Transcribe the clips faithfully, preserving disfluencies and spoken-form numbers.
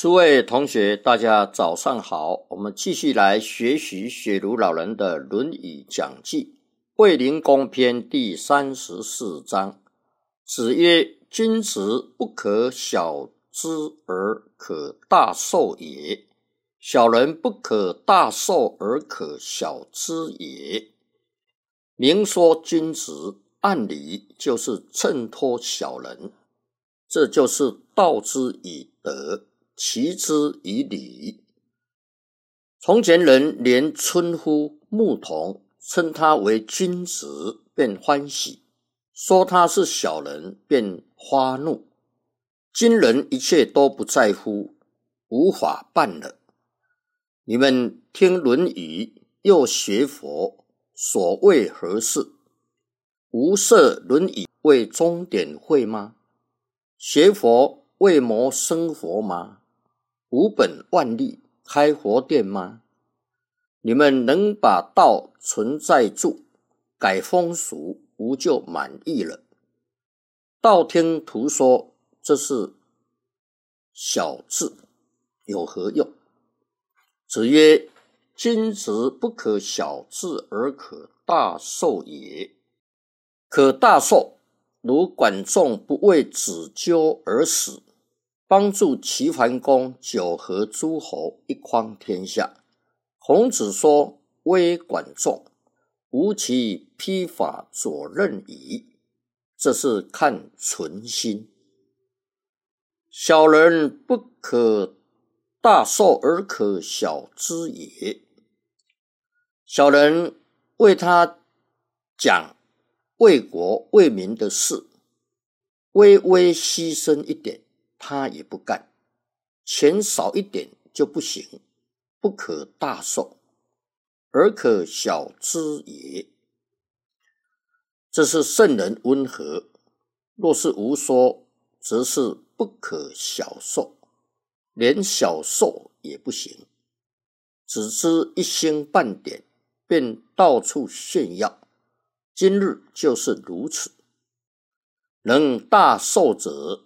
诸位同学，大家早上好，我们继续来学习雪茹老人的《论语》讲记，卫灵公篇第三十四章。子曰：君子不可小之而可大受也，小人不可大受而可小之也。明说君子，按理就是衬托小人，这就是道之以德，齐之以礼。从前人连村夫、牧童称他为君子便欢喜，说他是小人便发怒。今人一切都不在乎，无法办了。你们听《论语》又学佛，所谓何事？无设《论语》为钟点会吗？学佛为谋生活吗？无本万利开佛店吗？你们能把道存在住，改风俗，无就满意了。道听途说，这是小智，有何用？子曰：君子不可小智而可大受也。可大受，如管仲不为子纠而死，帮助齐桓公九合诸侯，一匡天下。孔子说：微管仲，吾其披发左衽矣。这是看存心。小人不可大受而可小之也。小人为他讲为国为民的事，微微牺牲一点他也不干，钱少一点就不行，不可大受，而可小之也。这是圣人温和，若是无说，则是不可小受，连小受也不行，只知一星半点，便到处炫耀。今日就是如此。能大受者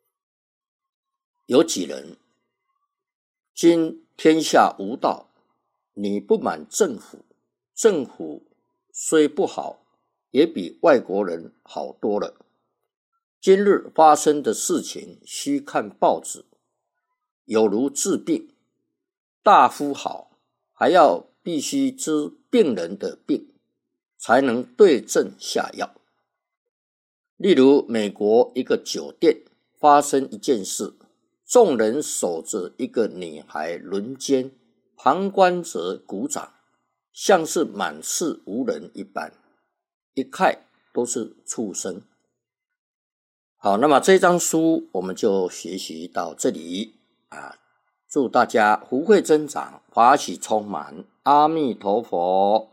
有几人？今天下无道，你不满政府，政府虽不好，也比外国人好多了。今日发生的事情，须看报纸，有如治病，大夫好，还要必须知病人的病，才能对症下药。例如美国一个酒店发生一件事，众人守着一个女孩轮奸，旁观者鼓掌，像是满室无人一般，一看都是畜生。好，那么这张书我们就学习到这里啊！祝大家福慧增长，法喜充满，阿弥陀佛。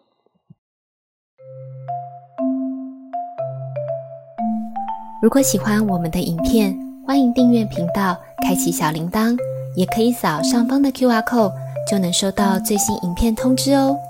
如果喜欢我们的影片，欢迎订阅频道，开启小铃铛，也可以扫上方的 Q R code， 就能收到最新影片通知哦。